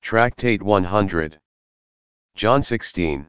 Tractate 100. John 16.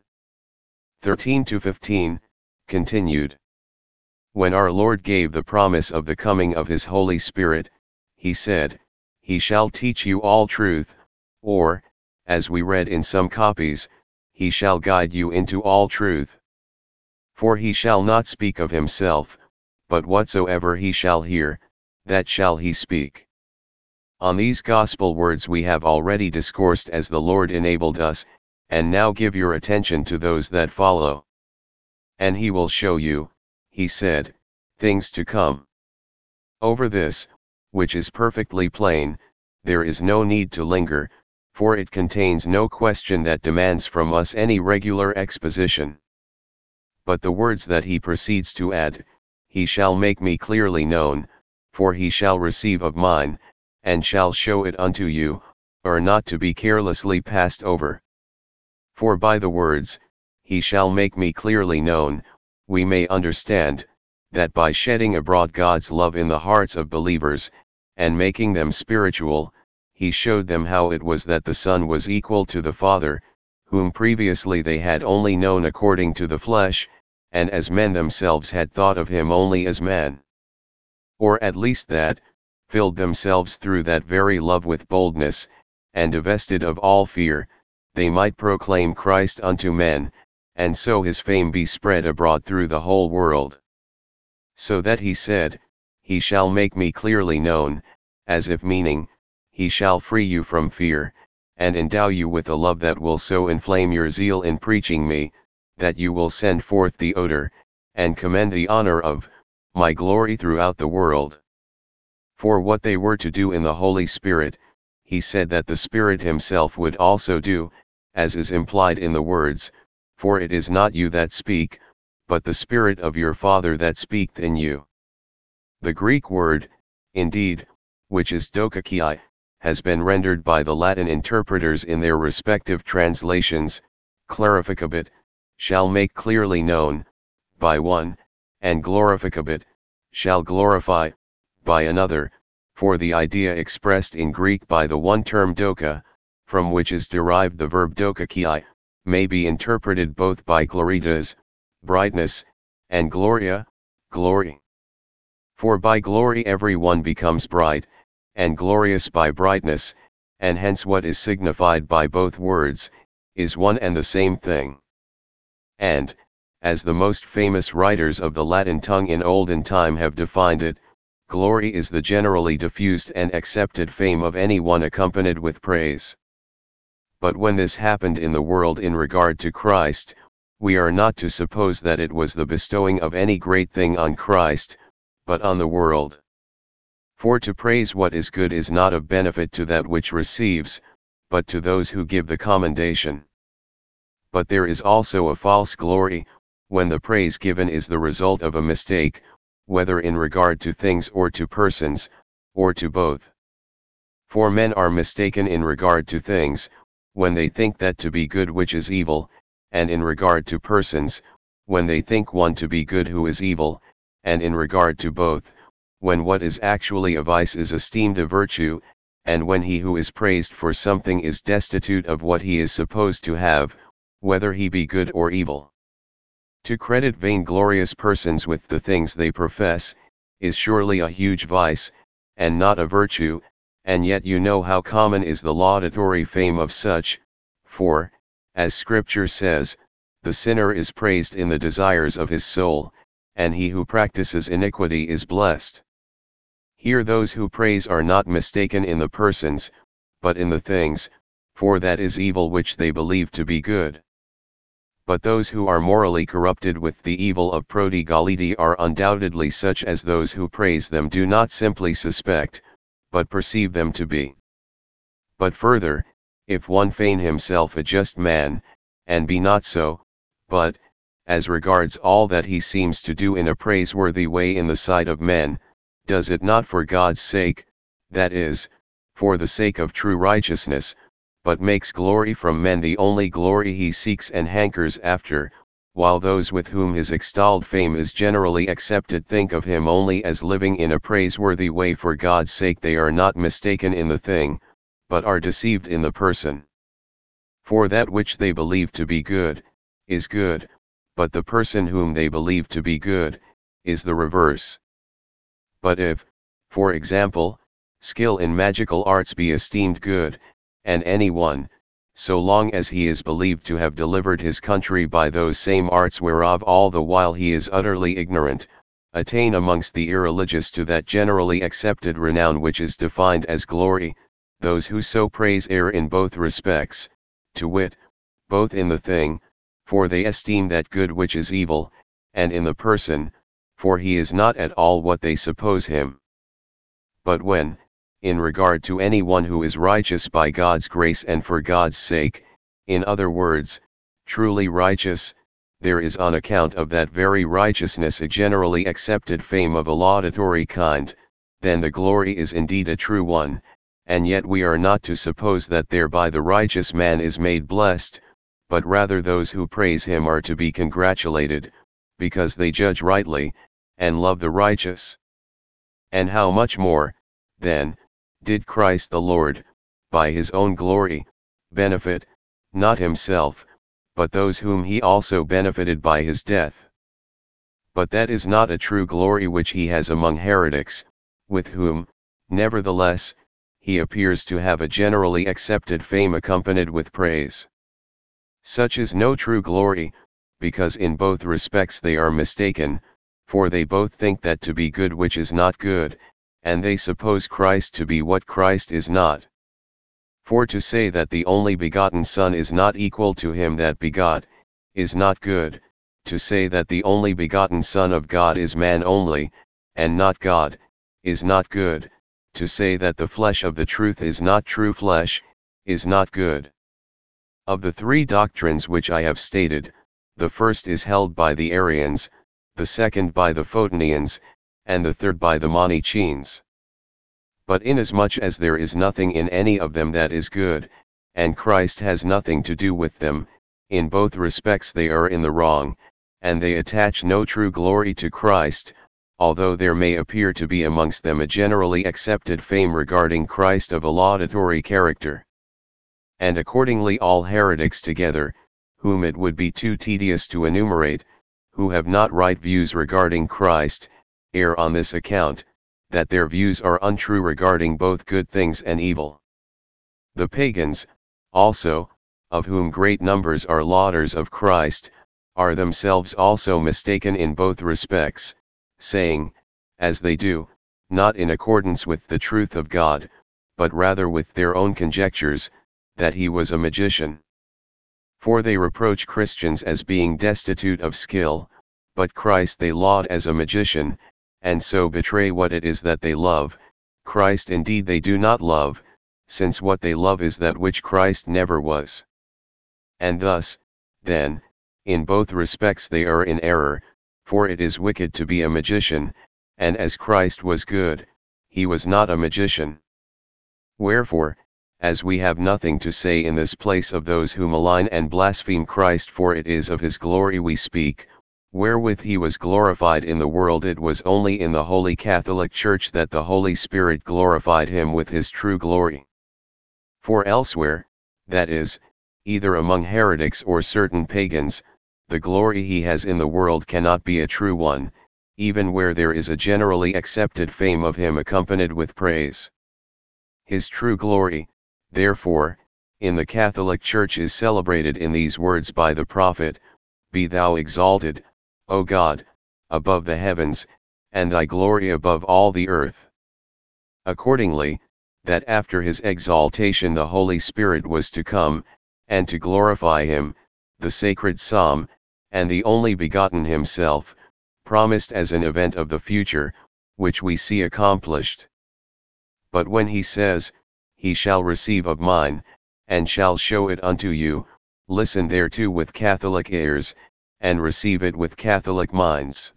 13-15, continued. When our Lord gave the promise of the coming of His Holy Spirit, He said, He shall teach you all truth, or, as we read in some copies, He shall guide you into all truth. For He shall not speak of Himself, but whatsoever He shall hear, that shall He speak. On these gospel words we have already discoursed as the Lord enabled us, and now give your attention to those that follow. And He will show you, He said, things to come. Over this, which is perfectly plain, there is no need to linger, for it contains no question that demands from us any regular exposition. But the words that He proceeds to add, He shall make me clearly known, for He shall receive of mine, and shall show it unto you, are not to be carelessly passed over. For by the words, He shall make me clearly known, we may understand, that by shedding abroad God's love in the hearts of believers, and making them spiritual, He showed them how it was that the Son was equal to the Father, whom previously they had only known according to the flesh, and as men themselves had thought of Him only as man. Or at least that, filled themselves through that very love with boldness, and divested of all fear, they might proclaim Christ unto men, and so His fame be spread abroad through the whole world. So that He said, He shall make me clearly known, as if meaning, He shall free you from fear, and endow you with a love that will so inflame your zeal in preaching me, that you will send forth the odor, and commend the honor of, my glory throughout the world. For what they were to do in the Holy Spirit, He said that the Spirit Himself would also do, as is implied in the words, for it is not you that speak, but the Spirit of your Father that speaketh in you. The Greek word, indeed, which is dokakia, has been rendered by the Latin interpreters in their respective translations, clarificabit, shall make clearly known, by one, and glorificabit, shall glorify, by another, for the idea expressed in Greek by the one term doka, from which is derived the verb dokakiai, may be interpreted both by gloritas, brightness, and gloria, glory. For by glory every one becomes bright, and glorious by brightness, and hence what is signified by both words, is one and the same thing. And, as the most famous writers of the Latin tongue in olden time have defined it, glory is the generally diffused and accepted fame of any one accompanied with praise. But when this happened in the world in regard to Christ, we are not to suppose that it was the bestowing of any great thing on Christ, but on the world. For to praise what is good is not of benefit to that which receives, but to those who give the commendation. But there is also a false glory, when the praise given is the result of a mistake, whether in regard to things or to persons, or to both. For men are mistaken in regard to things, when they think that to be good which is evil, and in regard to persons, when they think one to be good who is evil, and in regard to both, when what is actually a vice is esteemed a virtue, and when he who is praised for something is destitute of what he is supposed to have, whether he be good or evil. To credit vainglorious persons with the things they profess, is surely a huge vice, and not a virtue, and yet you know how common is the laudatory fame of such, for, as Scripture says, the sinner is praised in the desires of his soul, and he who practices iniquity is blessed. Here those who praise are not mistaken in the persons, but in the things, for that is evil which they believe to be good. But those who are morally corrupted with the evil of prodigality are undoubtedly such as those who praise them do not simply suspect, but perceive them to be. But further, if one feign himself a just man, and be not so, but, as regards all that he seems to do in a praiseworthy way in the sight of men, does it not for God's sake, that is, for the sake of true righteousness, but makes glory from men the only glory he seeks and hankers after, while those with whom his extolled fame is generally accepted think of him only as living in a praiseworthy way for God's sake, they are not mistaken in the thing, but are deceived in the person. For that which they believe to be good, is good, but the person whom they believe to be good, is the reverse. But if, for example, skill in magical arts be esteemed good, and any one, so long as he is believed to have delivered his country by those same arts whereof all the while he is utterly ignorant, attain amongst the irreligious to that generally accepted renown which is defined as glory, those who so praise err in both respects, to wit, both in the thing, for they esteem that good which is evil, and in the person, for he is not at all what they suppose him. But when, in regard to any one who is righteous by God's grace and for God's sake, in other words, truly righteous, there is on account of that very righteousness a generally accepted fame of a laudatory kind, then the glory is indeed a true one, and yet we are not to suppose that thereby the righteous man is made blessed, but rather those who praise him are to be congratulated, because they judge rightly, and love the righteous. And how much more, then, did Christ the Lord, by his own glory, benefit, not himself, but those whom he also benefited by his death? But that is not a true glory which he has among heretics, with whom, nevertheless, he appears to have a generally accepted fame accompanied with praise. Such is no true glory, because in both respects they are mistaken, for they both think that to be good which is not good, and they suppose Christ to be what Christ is not. For to say that the only begotten Son is not equal to him that begot, is not good; to say that the only begotten Son of God is man only, and not God, is not good; to say that the flesh of the truth is not true flesh, is not good. Of the three doctrines which I have stated, the first is held by the Arians, the second by the Photonians, and the third by the Manichaeans. But inasmuch as there is nothing in any of them that is good, and Christ has nothing to do with them, in both respects they are in the wrong, and they attach no true glory to Christ, although there may appear to be amongst them a generally accepted fame regarding Christ of a laudatory character. And accordingly all heretics together, whom it would be too tedious to enumerate, who have not right views regarding Christ, err on this account, that their views are untrue regarding both good things and evil. The pagans, also, of whom great numbers are lauders of Christ, are themselves also mistaken in both respects, saying, as they do, not in accordance with the truth of God, but rather with their own conjectures, that he was a magician. For they reproach Christians as being destitute of skill, but Christ they laud as a magician, and so betray what it is that they love. Christ indeed they do not love, since what they love is that which Christ never was. And thus, then, in both respects they are in error, for it is wicked to be a magician, and as Christ was good, he was not a magician. Wherefore, as we have nothing to say in this place of those who malign and blaspheme Christ, for it is of his glory we speak, wherewith he was glorified in the world, it was only in the Holy Catholic Church that the Holy Spirit glorified him with his true glory. For elsewhere, that is, either among heretics or certain pagans, the glory he has in the world cannot be a true one, even where there is a generally accepted fame of him accompanied with praise. His true glory, therefore, in the Catholic Church is celebrated in these words by the prophet, "Be thou exalted, O God, above the heavens, and thy glory above all the earth." Accordingly, that after his exaltation the Holy Spirit was to come, and to glorify him, the sacred psalm, and the only begotten himself, promised as an event of the future, which we see accomplished. But when he says, "He shall receive of mine, and shall show it unto you," listen thereto with Catholic ears, and receive it with Catholic minds.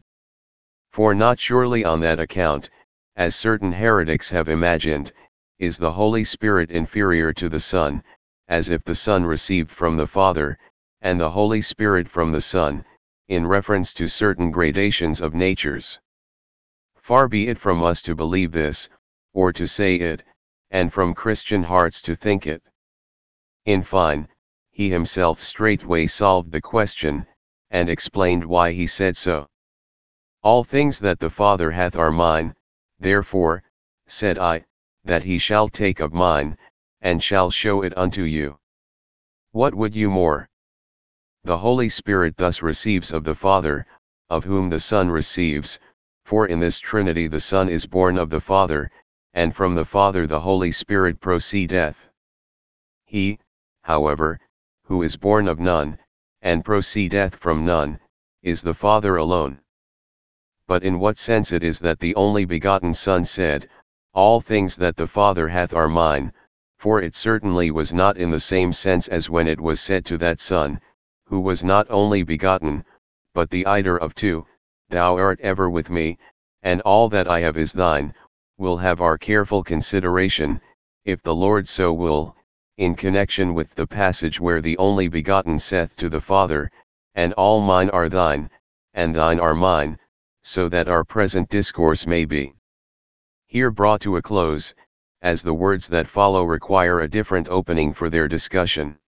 For not surely on that account, as certain heretics have imagined, is the Holy Spirit inferior to the Son, as if the Son received from the Father, and the Holy Spirit from the Son, in reference to certain gradations of natures. Far be it from us to believe this, or to say it, and from Christian hearts to think it. In fine, he himself straightway solved the question, and explained why he said so. All things that the Father hath are mine, therefore, said I, that he shall take of mine, and shall show it unto you. What would you more? The Holy Spirit thus receives of the Father, of whom the Son receives, for in this Trinity the Son is born of the Father, and from the Father the Holy Spirit proceedeth. He, however, who is born of none, and proceedeth from none, is the Father alone. But in what sense it is that the only begotten Son said, all things that the Father hath are mine, for it certainly was not in the same sense as when it was said to that Son, who was not only begotten, but the either of two, thou art ever with me, and all that I have is thine, will have our careful consideration, if the Lord so will, in connection with the passage where the only begotten saith to the Father, and all mine are thine, and thine are mine, so that our present discourse may be here brought to a close, as the words that follow require a different opening for their discussion.